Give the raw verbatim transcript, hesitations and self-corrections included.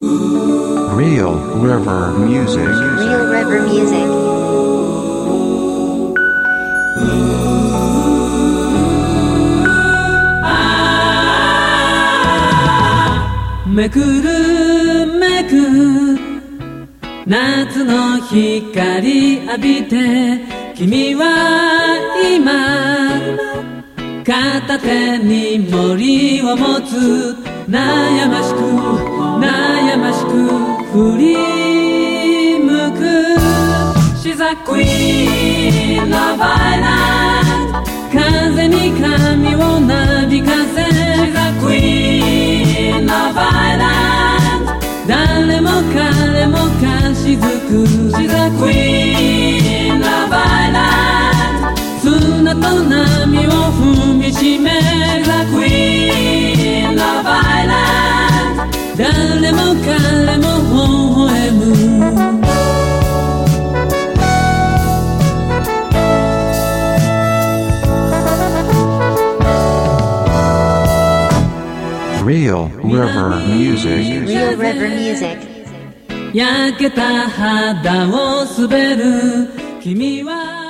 Real River Music. Real River Music. 「めくるめく夏の光浴びて君は今片手に森を持つ悩ましく悩ましく振り向く She's a queen of Island 風に髪をなびかせ She's a queen of Island 誰も彼もかしずく She's a queen of Island 砂と波を踏みしめ She's a queen of Island 誰も彼も微笑む Real River Music. Real River Music. 焼けた肌を滑る君は